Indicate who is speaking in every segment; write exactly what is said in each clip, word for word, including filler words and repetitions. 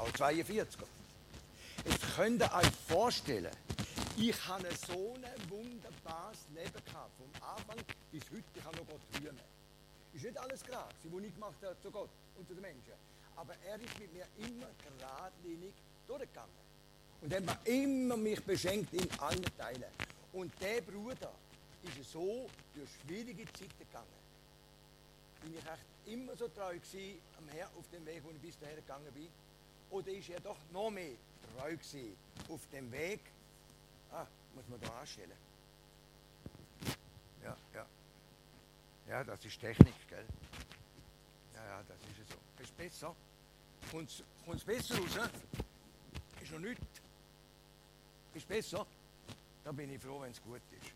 Speaker 1: auch zweiundvierzig. Jetzt könnt ihr euch vorstellen, ich habe so ein wunderbares Leben gehabt, vom Anfang bis heute. Ich kann noch Gott rühmen. Ist nicht alles gerade, was ich gemacht habe zu Gott und zu den Menschen. Aber er ist mit mir immer geradlinig durchgegangen. Und er hat immer mich beschenkt in allen Teilen. Und der Bruder ist so durch schwierige Zeiten gegangen. Bin ich echt immer so treu gewesen am Herrn auf dem Weg, wo ich bis dahin gegangen bin? Oder ist er doch noch mehr treu gewesen auf dem Weg? Ah, muss man da anstellen. Ja, ja. Ja, das ist Technik, gell? Ja, ja, das ist so. Ist besser. Kommt es besser raus? Ist noch nichts. Ist besser? Da bin ich froh, wenn es gut ist.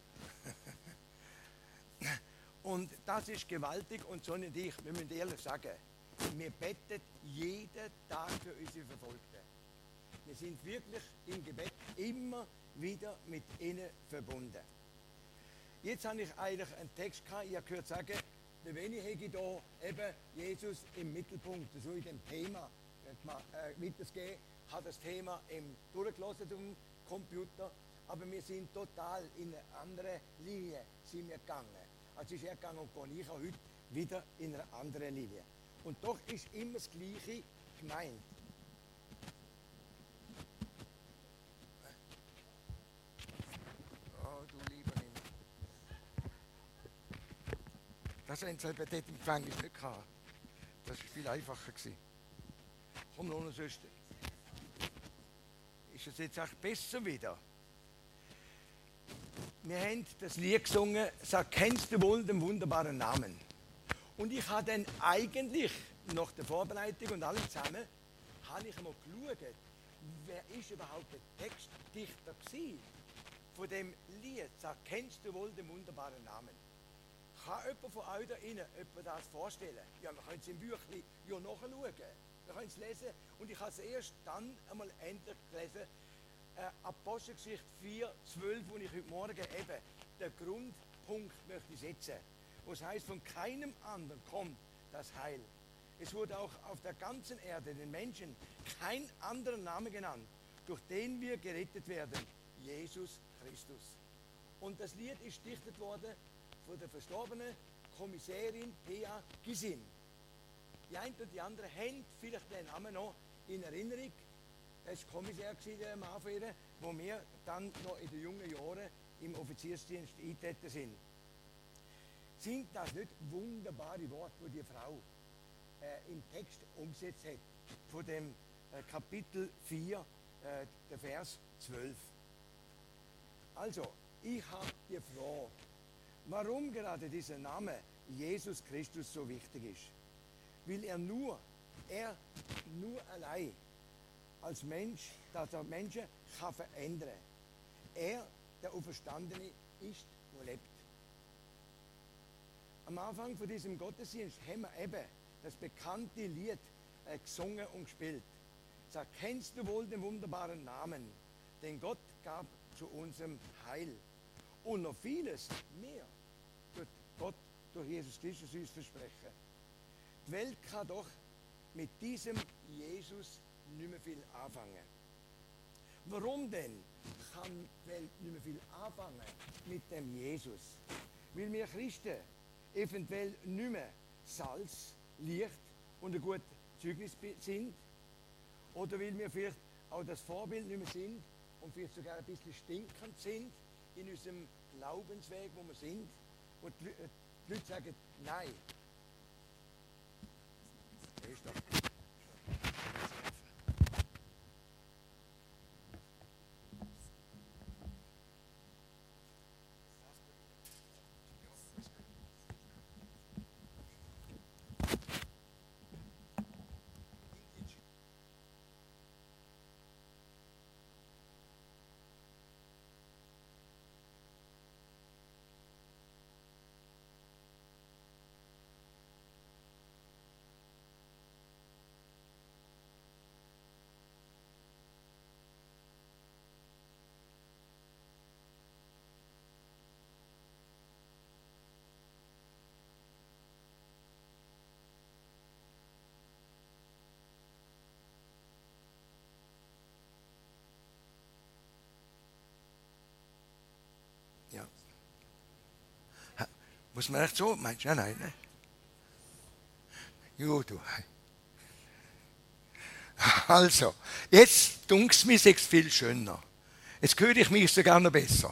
Speaker 1: Und das ist gewaltig und so nicht ich. Wir müssen ehrlich sagen, wir beten jeden Tag für unsere Verfolgten. Wir sind wirklich im Gebet immer wieder mit ihnen verbunden. Jetzt habe ich eigentlich einen Text gehabt, ich habe gehört sagen, der Benni hätte da eben Jesus im Mittelpunkt, so in dem Thema äh, weitergehen, hat das Thema im durchgelassen am Computer, aber wir sind total in eine andere Linie sind wir gegangen. Also ist er gegangen und gehe ich auch heute wieder in eine andere Linie. Und doch ist immer das Gleiche gemeint. Oh, du lieber Himmel. Das haben sie bei dort im Gefängnis nicht gehabt. Das war viel einfacher gewesen. Komm, noch eine Schwester. Ist es jetzt echt besser wieder? Wir haben das Lied gesungen, sag, kennst du wohl den wunderbaren Namen? Und ich habe dann eigentlich, nach der Vorbereitung und allem zusammen, habe ich einmal geschaut, wer ist überhaupt der Textdichter gewesen von dem Lied, sag, kennst du wohl den wunderbaren Namen? Kann jemand von euch da innen das vorstellen? Ja, wir können es im Büchlein ja nachschauen. Wir können es lesen. Und ich habe es erst dann einmal endlich gelesen, äh, Apostelgeschichte vier, zwölf, wo ich heute Morgen eben den Grundpunkt möchte setzen. Wo es heißt, von keinem anderen kommt das Heil. Es wurde auch auf der ganzen Erde den Menschen kein anderer Name genannt, durch den wir gerettet werden. Jesus Christus. Und das Lied ist dichtet worden von der verstorbenen Kommissärin P A Gysin. Die eine und die andere haben vielleicht den Namen noch in Erinnerung. Das war Kommissär, der Mann von ihr, wo wir dann noch in den jungen Jahren im Offiziersdienst eingetreten sind. Sind das nicht wunderbare Worte, die die Frau äh, im Text umgesetzt hat, von dem äh, Kapitel vier, äh, der Vers zwölf? Also, ich habe die Frage, warum gerade dieser Name Jesus Christus so wichtig ist. Weil er nur, er nur allein als Mensch, dass er Menschen kann verändern. Er, der Auferstandene, ist und lebt. Am Anfang von diesem Gottesdienst haben wir eben das bekannte Lied äh, gesungen und gespielt. Sag, kennst du wohl den wunderbaren Namen, den Gott gab zu unserem Heil? Und noch vieles mehr wird Gott durch Jesus Christus uns versprechen. Die Welt kann doch mit diesem Jesus nicht mehr viel anfangen. Warum denn kann die Welt nicht mehr viel anfangen mit dem Jesus? Weil wir Christen eventuell nicht mehr Salz, Licht und ein gutes Zeugnis sind? Oder weil wir vielleicht auch das Vorbild nicht mehr sind und vielleicht sogar ein bisschen stinkend sind in unserem Glaubensweg, wo wir sind? Und die Leute sagen, nein. Das ist doch. Muss man echt so? Meinst du? Nein, nein. nein. Jo, du. Also, jetzt dunkt es mir sechs viel schöner. Jetzt höre ich mich sogar noch besser.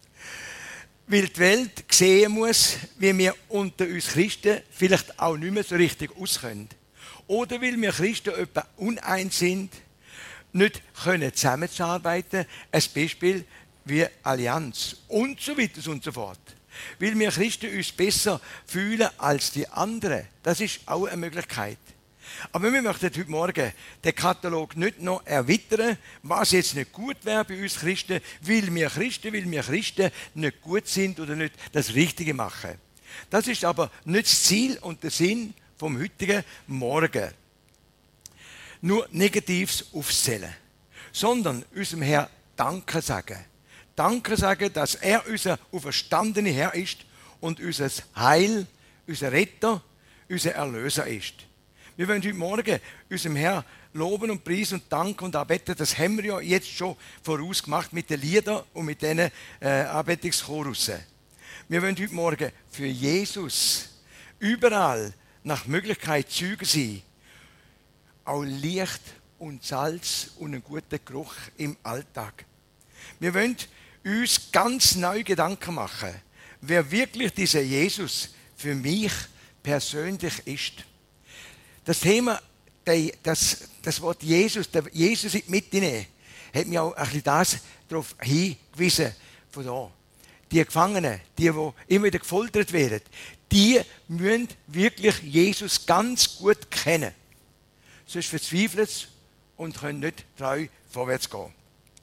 Speaker 1: Weil die Welt sehen muss, wie wir unter uns Christen vielleicht auch nicht mehr so richtig auskennen. Oder weil wir Christen etwa uneins sind, nicht können zusammenzuarbeiten. Ein Beispiel wie Allianz und so weiter und so fort. Weil wir Christen uns besser fühlen als die anderen. Das ist auch eine Möglichkeit. Aber wir möchten heute Morgen den Katalog nicht noch erweitern, was jetzt nicht gut wäre bei uns Christen, weil wir Christen, weil wir Christen nicht gut sind oder nicht das Richtige machen. Das ist aber nicht das Ziel und der Sinn vom heutigen Morgen. Nur Negatives aufzählen, sondern unserem Herrn Danke sagen. Danke sagen, dass er unser auferstandener Herr ist und unser Heil, unser Retter, unser Erlöser ist. Wir wollen heute Morgen unserem Herrn loben und preisen und danken und anbeten. Das haben wir ja jetzt schon vorausgemacht mit den Liedern und mit diesen äh, Anbetungschorussen. Wir wollen heute Morgen für Jesus überall nach Möglichkeit Zeugen sein. Auch Licht und Salz und einen guten Geruch im Alltag. Wir wollen uns ganz neue Gedanken machen, wer wirklich dieser Jesus für mich persönlich ist. Das Thema, das, das Wort Jesus, der Jesus in die Mitte nehmen, hat mich auch ein bisschen das darauf hingewiesen. Von da. Die Gefangenen, die, die immer wieder gefoltert werden, die müssen wirklich Jesus ganz gut kennen. Sonst verzweifeln sie und können nicht treu vorwärts gehen.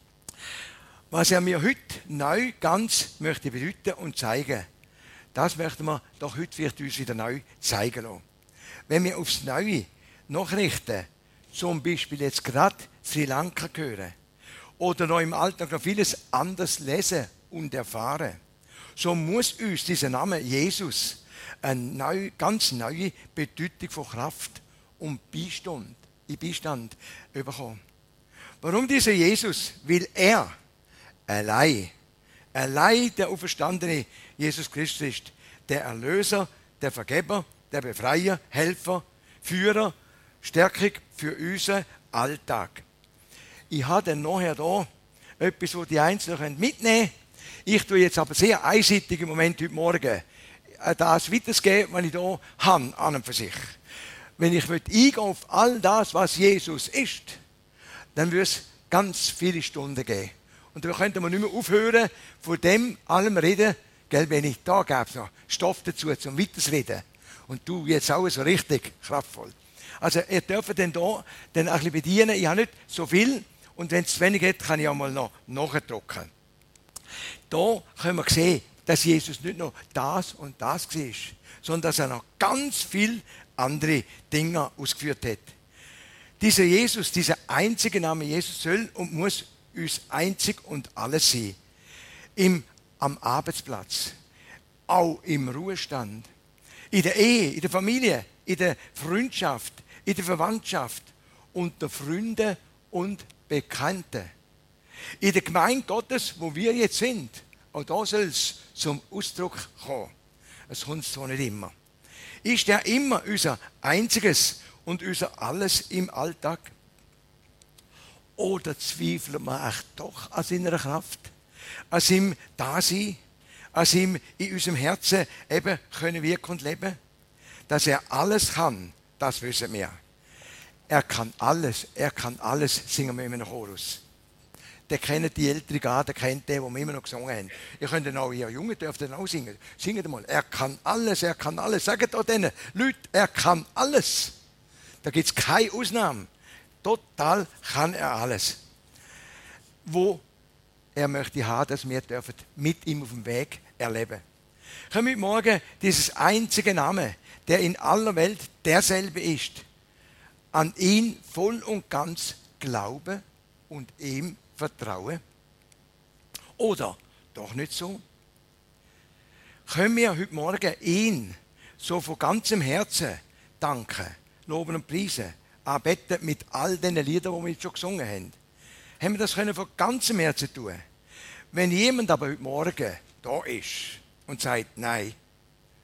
Speaker 1: Was er mir heute neu ganz möchte bedeuten und zeigen, das möchten wir doch heute vielleicht uns wieder neu zeigen lassen. Wenn wir aufs Neue Nachrichten, zum Beispiel jetzt gerade Sri Lanka hören oder noch im Alltag noch vieles anders lesen und erfahren, so muss uns dieser Name Jesus eine neue, ganz neue Bedeutung von Kraft und Beistand, Beistand bekommen. Warum dieser Jesus? Weil er allein, allein der auferstandene Jesus Christus ist, der Erlöser, der Vergeber, der Befreier, Helfer, Führer, Stärkung für unseren Alltag. Ich habe dann nachher da etwas, das die Einzelnen mitnehmen können. Ich tue jetzt aber sehr einseitig im Moment heute Morgen das weitergeben, was ich hier habe, an und für sich. Wenn ich eingehen auf all das, was Jesus ist, dann würde es ganz viele Stunden geben. Und da könnte man nicht mehr aufhören, von dem allem reden, gell, wenn ich da gäbe es noch Stoff dazu, zum Weitersreden. Und du jetzt auch so richtig kraftvoll. Also ihr dürft dann hier dann ein bisschen bedienen. Ich habe nicht so viel und wenn es zu wenig hat, kann ich auch mal noch nachdrucken. Da können wir sehen, dass Jesus nicht nur das und das war, sondern dass er noch ganz viele andere Dinge ausgeführt hat. Dieser Jesus, dieser einzige Name Jesus soll und muss uns einzig und alles sein. Im, am Arbeitsplatz, auch im Ruhestand, in der Ehe, in der Familie, in der Freundschaft, in der Verwandtschaft, unter Freunden und Bekannten. In der Gemeinde Gottes, wo wir jetzt sind, auch da soll es zum Ausdruck kommen. Es kommt so nicht immer. Ist er immer unser Einziges und unser Alles im Alltag? Oder zweifelt man echt doch an seiner Kraft, an seinem Dasein, an seinem in unserem Herzen eben können wirken und leben? Dass er alles kann, das wissen wir. Er kann alles, er kann alles, singen wir immer noch Chorus. Der kennt die ältere Garde, der kennt den, den wir immer noch gesungen haben. Ihr könnt auch, ihr Jungen dürft auch singen. Singt mal, er kann alles, er kann alles. Sagt auch denen Leuten, er kann alles. Da gibt es keine Ausnahmen. Total kann er alles. Wo er möchte haben, dass wir dürfen mit ihm auf dem Weg erleben. Können wir morgen dieses einzige Name, der in aller Welt derselbe ist, an ihn voll und ganz glauben und ihm vertrauen? Oder doch nicht so? Können wir heute Morgen ihn so von ganzem Herzen danken, loben und preisen, anbeten mit all den Liedern, die wir jetzt schon gesungen haben? Haben wir das können von ganzem Herzen tun? Wenn jemand aber heute Morgen da ist und sagt, nein,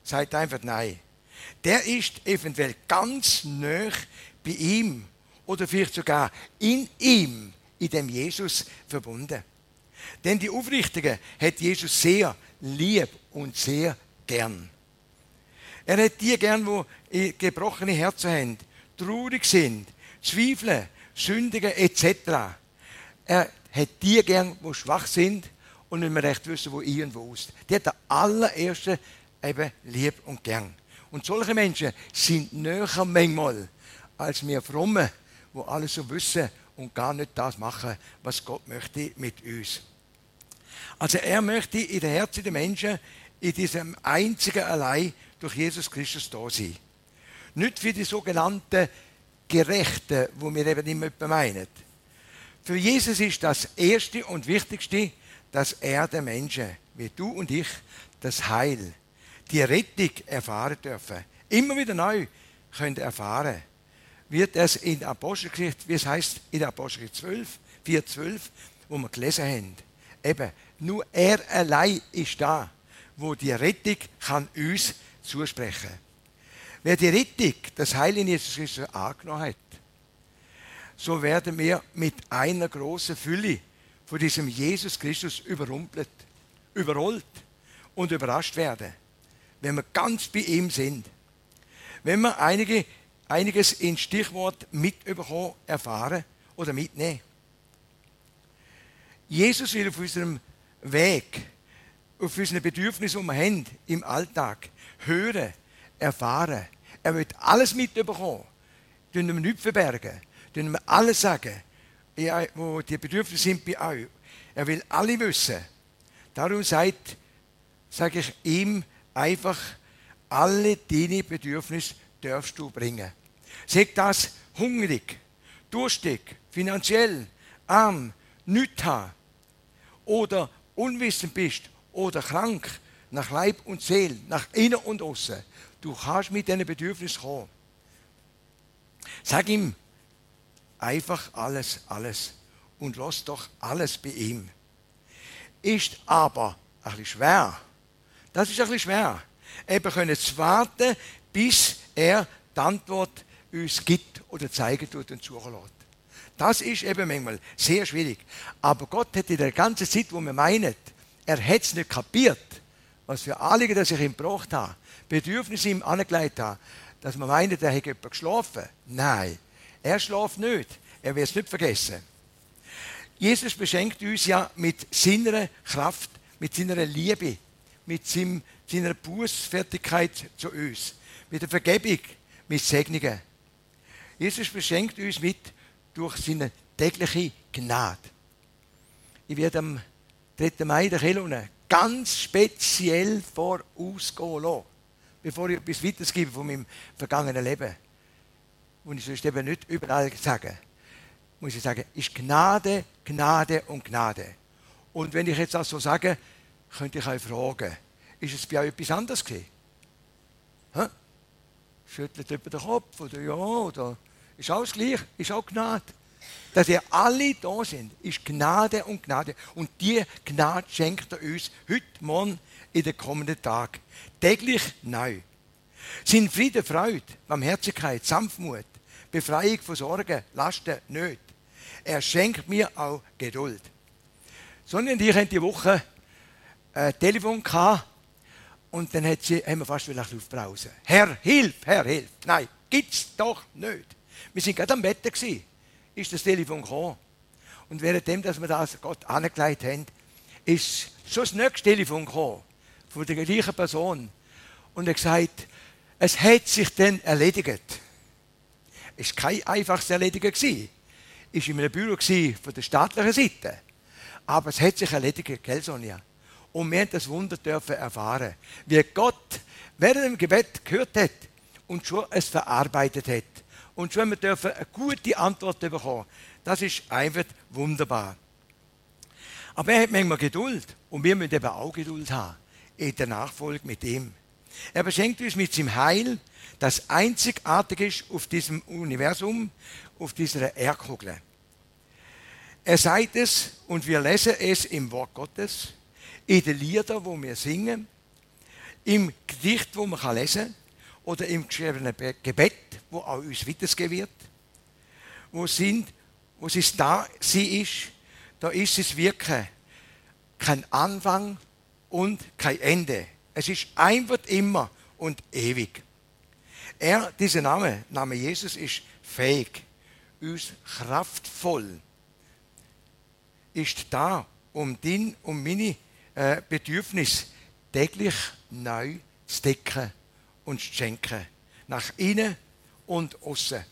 Speaker 1: sagt einfach nein. Der ist eventuell ganz nah bei ihm oder vielleicht sogar in ihm, in dem Jesus verbunden. Denn die Aufrichtigen hat Jesus sehr lieb und sehr gern. Er hat die gern, die gebrochene Herzen haben, traurig sind, zweifeln, sündigen et cetera. Er hat die gern, die schwach sind und nicht mehr recht wissen, wo ein und wo aus. Die hat der allererste eben lieb und gern. Und solche Menschen sind näher manchmal als wir Frommen, die alles so wissen und gar nicht das machen, was Gott möchte mit uns. Also er möchte in den Herzen der Menschen in diesem einzigen allein durch Jesus Christus da sein. Nicht für die sogenannten Gerechten, wo wir eben immer meinen. Für Jesus ist das Erste und Wichtigste, dass er den Menschen, wie du und ich, das Heil, die Rettung erfahren dürfen. Immer wieder neu können erfahren. Wird es in der Apostelgeschichte, wie es heißt, in der Apostelgeschichte zwölf, vier zwölf, wo wir gelesen haben. Eben, nur er allein ist da, wo die Rettung kann uns zusprechen. Wer die Rettung, das Heil in Jesus Christus angenommen hat, so werden wir mit einer großen Fülle von diesem Jesus Christus überrumpelt, überrollt und überrascht werden, wenn wir ganz bei ihm sind. Wenn wir einige, einiges in Stichwort mitbekommen, erfahren oder mitnehmen. Jesus will auf unserem Weg, auf unsere Bedürfnisse, die wir haben im Alltag, hören, erfahren. Er will alles mitbekommen. Wir wir nichts verbergen. Wir wir alles sagen, wo die Bedürfnisse sind bei euch. Er will alle wissen. Darum sagt, sage ich ihm einfach, alle deine Bedürfnisse darfst du bringen. Sag das hungrig, durstig, finanziell, arm, nichts haben oder unwissend bist oder krank, nach Leib und Seele, nach innen und außen. Du kannst mit diesen Bedürfnissen kommen. Sag ihm einfach alles, alles und lass doch alles bei ihm. Ist aber ein bisschen schwer. Das ist ein bisschen schwer. Eben können zu warten, bis er die Antwort uns gibt oder zeigen tut und suchen lässt. Das ist eben manchmal sehr schwierig. Aber Gott hat in der ganzen Zeit, wo wir meinen, er hat es nicht kapiert, was für Anliegen, dass ich ihm gebracht habe, Bedürfnisse ihm angelegt habe, dass man meint, er hätte jemand geschlafen. Nein, er schläft nicht. Er wird es nicht vergessen. Jesus beschenkt uns ja mit seiner Kraft, mit seiner Liebe, mit seinem, seiner Bußfertigkeit zu uns, mit der Vergebung, mit Segnungen. Jesus beschenkt uns mit durch seine tägliche Gnade. Ich werde am dritten Mai der Kirche ganz speziell vorausgehen lassen, bevor ich etwas weitergebe von meinem vergangenen Leben. Und ich sonst eben nicht überall sagen. Muss ich sagen, ist Gnade, Gnade und Gnade. Und wenn ich jetzt das so sage, könnte ich euch fragen, ist es bei euch etwas anderes gewesen? Hä? Schüttelt jemand den Kopf oder ja, oder ist alles gleich, ist auch Gnade. Dass ihr alle da sind, ist Gnade und Gnade. Und die Gnade schenkt er uns heute, morgen, in den kommenden Tagen. Täglich neu. Sind Friede, Freude, Barmherzigkeit, Sanftmut, Befreiung von Sorgen, Lasten, Nöte. Er schenkt mir auch Geduld. Sonja und ich hatten die Woche ein Telefon gehabt und dann hat sie, haben wir fast wieder aufbrausen. Herr, hilf, Herr, hilf. Nein, gibt's doch nicht. Wir sind gerade am Bett gewesen, ist das Telefon gekommen. Und währenddem, dass wir das Gott angelegt haben, ist schon das nächste Telefon gekommen, von der gleichen Person. Und er hat gesagt, es hat sich dann erledigt. Es war kein einfaches Erledigen. Es war in einem Büro von der staatlichen Seite. Aber es hat sich erledigt, gell, Sonja? Und wir haben das Wunder dürfen erfahren, wie Gott während dem Gebet gehört hat und schon es verarbeitet hat. Und schon wir dürfen eine gute Antwort bekommen. Das ist einfach wunderbar. Aber er hat manchmal Geduld. Und wir müssen eben auch Geduld haben in der Nachfolge mit ihm. Er beschenkt uns mit seinem Heil, das einzigartig ist auf diesem Universum, auf dieser Erdkugel. Er sagt es und wir lesen es im Wort Gottes, in den Liedern, wo wir singen, im Gedicht, wo man lesen kann, oder im geschriebenen Gebet, wo auch uns weitergegeben wird, wo, sind, wo es da sie ist, da ist es wirklich kein Anfang und kein Ende. Es ist einfach immer und ewig. Er, dieser Name, Name Jesus, ist fähig, uns kraftvoll, ist da, um dein und meine äh, Bedürfnisse täglich neu zu decken und zu schenken. Nach innen und außen.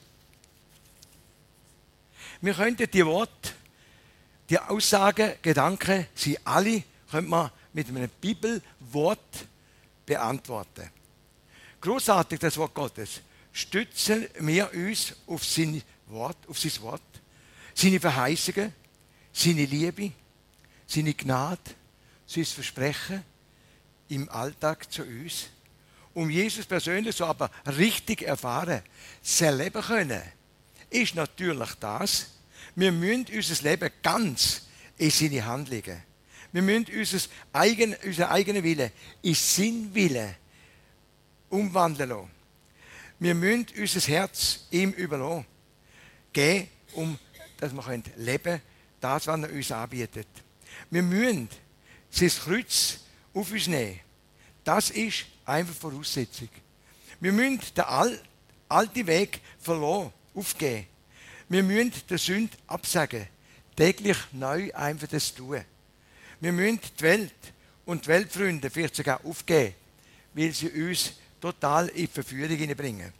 Speaker 1: Wir könnten die Worte, die Aussagen, Gedanken, sie alle, könnte man mit einem Bibelwort beantworten. Großartig das Wort Gottes. Stützen wir uns auf sein Wort, auf sein Wort, seine Verheißungen, seine Liebe, seine Gnade, sein Versprechen im Alltag zu uns. Um Jesus persönlich so aber richtig erfahren, zu erleben können, ist natürlich das, wir müssen unser Leben ganz in seine Hand legen. Wir müssen unser eigen, unseren eigenen Willen in seinen Willen umwandeln lassen. Wir müssen unser Herz ihm überlassen, geben, um dass wir leben können, das, was er uns anbietet. Wir müssen sein Kreuz auf uns nehmen. Das ist einfach Voraussetzung. Wir müssen den alten Weg verlassen, aufgeben. Wir müssen der Sünde absagen, täglich neu einfach das tun. Wir müssen die Welt und die Weltfreunde vielleicht sogar aufgeben, weil sie uns total in die Verführung hineinbringen.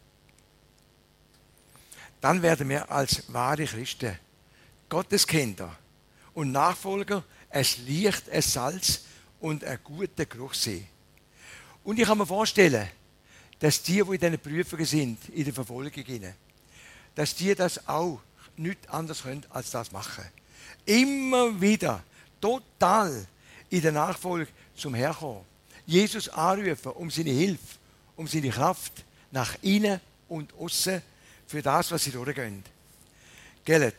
Speaker 1: Dann werden wir als wahre Christen, Gotteskinder und Nachfolger, ein Licht, ein Salz und ein guter Geruch sein. Und ich kann mir vorstellen, dass die, die in diesen Prüfungen sind, in der Verfolgung, dass die das auch nichts anderes können, als das machen. Immer wieder total in der Nachfolge zum Herkommen. Jesus anrufen um seine Hilfe, um seine Kraft nach innen und außen für das, was sie durchgehen. Gell?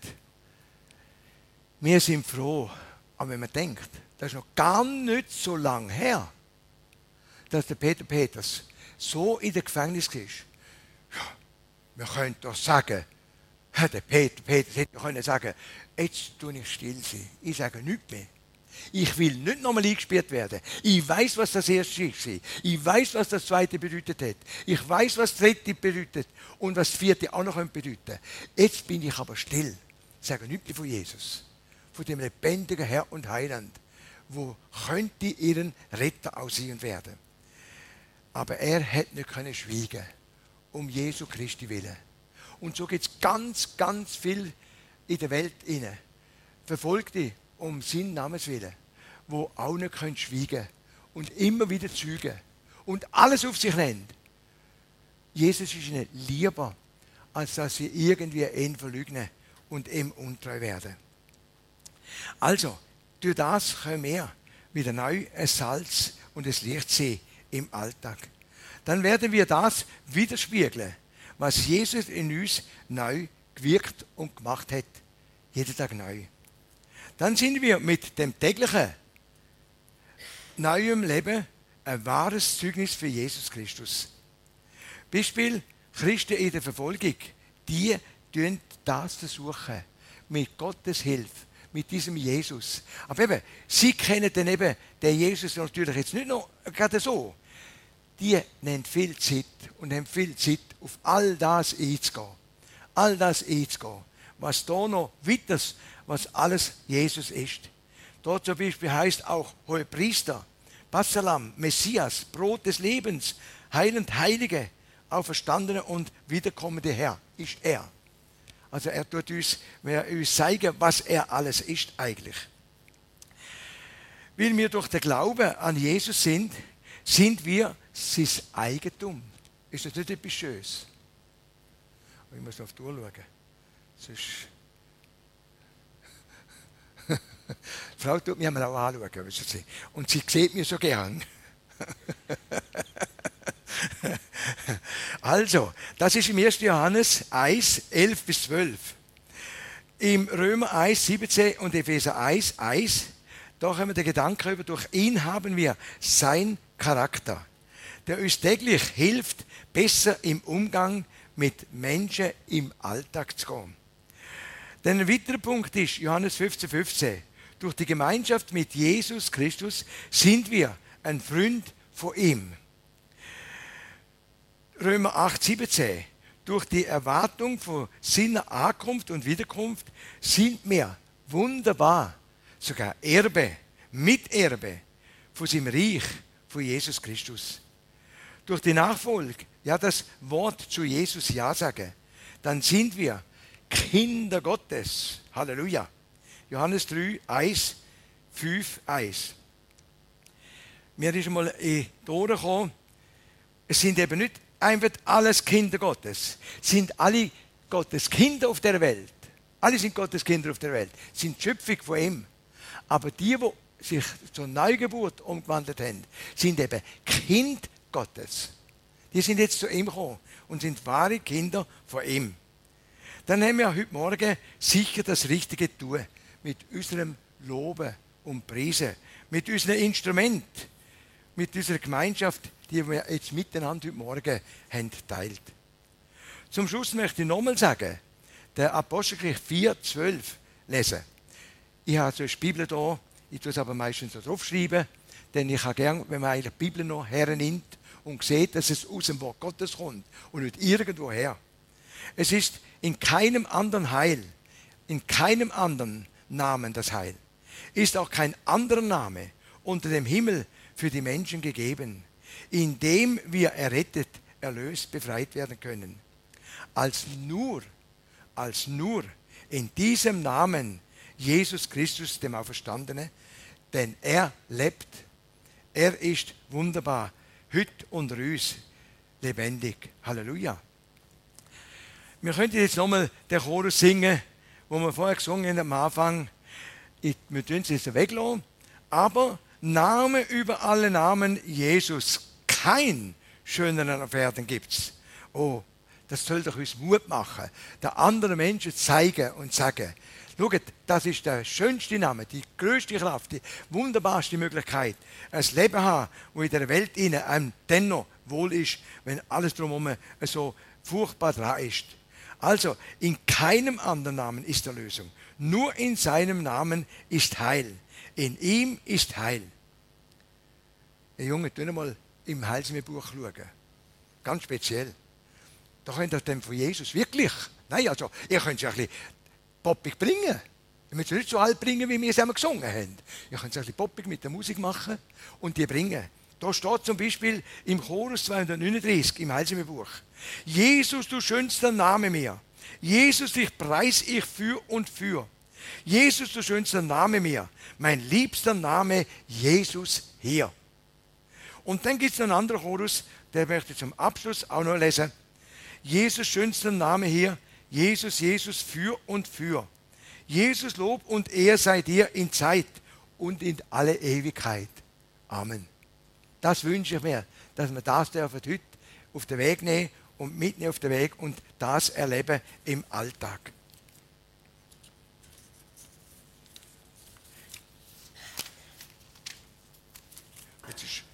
Speaker 1: Wir sind froh, aber wenn man denkt, das ist noch gar nicht so lange her, dass der Peter Peters so in der Gefängnis war. Ja, wir können doch sagen, der Peter Peters hätte können sagen, jetzt tue ich still sein. Ich sage nichts mehr. Ich will nicht nochmal eingesperrt werden. Ich weiß, was das erste war. Ich weiß, was das zweite bedeutet hat. Ich weiß, was das dritte bedeutet und was das vierte auch noch bedeuten könnte. Jetzt bin ich aber still. Ich sage nichts mehr von Jesus. Von dem lebendigen Herr und Heiland, wo könnte ihren Retter aussehen werden. Aber er hätte nicht können schweigen, um Jesu Christi willen. Und so gibt es ganz, ganz viel in der Welt inne. Verfolgte um seinen Namens willen, wo auch nicht können schweigen und immer wieder zeugen und alles auf sich nehmen. Jesus ist ihnen lieber, als dass sie irgendwie ihn verleugnen und ihm untreu werden. Also, durch das können wir wieder neu ein Salz und ein Licht sehen im Alltag. Dann werden wir das widerspiegeln, was Jesus in uns neu gewirkt und gemacht hat. Jeden Tag neu. Dann sind wir mit dem täglichen neuem Leben ein wahres Zeugnis für Jesus Christus. Beispiel Christen in der Verfolgung, die tun das versuchen, mit Gottes Hilfe, mit diesem Jesus. Aber eben, sie kennen dann eben den Jesus natürlich jetzt nicht nur gerade so. Die nehmen viel Zeit und haben viel Zeit, auf all das einzugehen. All das einzugehen. Was da noch weiter, was alles Jesus ist. Dort zum Beispiel heißt auch Hohepriester, Passalam, Messias, Brot des Lebens, Heiland, Heilige, auferstandene und wiederkommende Herr, ist er. Also er tut uns, er uns zeigen, was er alles ist eigentlich. Weil wir durch den Glauben an Jesus sind, sind wir sein Eigentum. Ist das nicht etwas Schönes? Ich muss auf die Uhr schauen. Sonst die Frau tut mich auch anschauen. Und sie sieht mich so gern. Also, das ist im ersten Johannes eins, elf bis zwölf. Im Römer eins, siebzehn und Epheser eins, eins, da haben wir den Gedanken über, durch ihn haben wir sein Charakter. der uns täglich hilft, besser im Umgang mit Menschen im Alltag zu gehen. Denn ein weiterer Punkt ist, Johannes fünfzehn, fünfzehn. Durch die Gemeinschaft mit Jesus Christus sind wir ein Freund von ihm. Römer acht, siebzehn. Durch die Erwartung von seiner Ankunft und Wiederkunft sind wir wunderbar, sogar Erbe, Miterbe von seinem Reich, von Jesus Christus. Durch die Nachfolge, ja das Wort zu Jesus Ja sagen, dann sind wir Kinder Gottes. Halleluja. Johannes drei, eins, fünf, eins. Mir ist einmal in die Ohren gekommen, es sind eben nicht einfach alles Kinder Gottes. Es sind alle Gottes Kinder auf der Welt. Alle sind Gottes Kinder auf der Welt. Es sind die Schöpfung von ihm. Aber die, die sich zur Neugeburt umgewandelt haben, sind eben Kind Gottes. Die sind jetzt zu ihm gekommen und sind wahre Kinder von ihm. Dann haben wir heute Morgen sicher das Richtige tun mit unserem Loben und Preisen, mit unserem Instrument, mit unserer Gemeinschaft, die wir jetzt miteinander heute Morgen haben teilt. Zum Schluss möchte ich nochmal sagen, der Apostelgeschichte vier, zwölf lesen. Ich habe so eine Bibel da, ich tue es aber meistens so draufschreiben, denn ich habe gern, wenn man eigentlich die Bibel noch hernimmt und sieht, dass es aus dem Wort Gottes kommt und nicht irgendwoher. Es ist in keinem anderen Heil, in keinem anderen Namen das Heil. Ist auch kein anderer Name unter dem Himmel für die Menschen gegeben, in dem wir errettet, erlöst, befreit werden können. Als nur, als nur in diesem Namen Jesus Christus, dem Auferstandene, denn er lebt, er ist wunderbar, heute unter uns lebendig. Halleluja. Wir könnten jetzt nochmal den Chorus singen, wo wir vorher gesungen haben am Anfang. Ich, wir tun es jetzt weglassen. Aber Name über alle Namen Jesus. Kein schöneren auf Erden gibt es. Oh, das soll doch uns Mut machen, der anderen Menschen zeigen und sagen, schaut, das ist der schönste Name, die größte Kraft, die wunderbarste Möglichkeit, ein Leben haben, wo in der Welt ihnen einem dennoch wohl ist, wenn alles drumherum so furchtbar dran ist. Also, in keinem anderen Namen ist der Lösung. Nur in seinem Namen ist Heil. In ihm ist Heil. Hey Junge, tu mal im Heilsbuch schauen. Ganz speziell. Da könnt ihr dem von Jesus wirklich, nein, also, ihr könnt es ein bisschen poppig bringen. Ihr müsst es nicht so alt bringen, wie wir es einmal gesungen haben. Ihr könnt es ein bisschen poppig mit der Musik machen und die bringen. Da steht zum Beispiel im Chorus zweihundertneununddreißig im Heilsbuch. Jesus, du schönster Name mir. Jesus, dich preis ich für und für. Jesus, du schönster Name mir. Mein liebster Name, Jesus hier. Und dann gibt es einen anderen Chorus, der möchte ich zum Abschluss auch noch lesen. Jesus, schönster Name hier. Jesus, Jesus für und für. Jesus, Lob und Ehre sei dir in Zeit und in alle Ewigkeit. Amen. Das wünsche ich mir, dass wir das dürfen heute auf den Weg nehmen und mitnehmen auf den Weg und das erleben im Alltag. Jetzt ist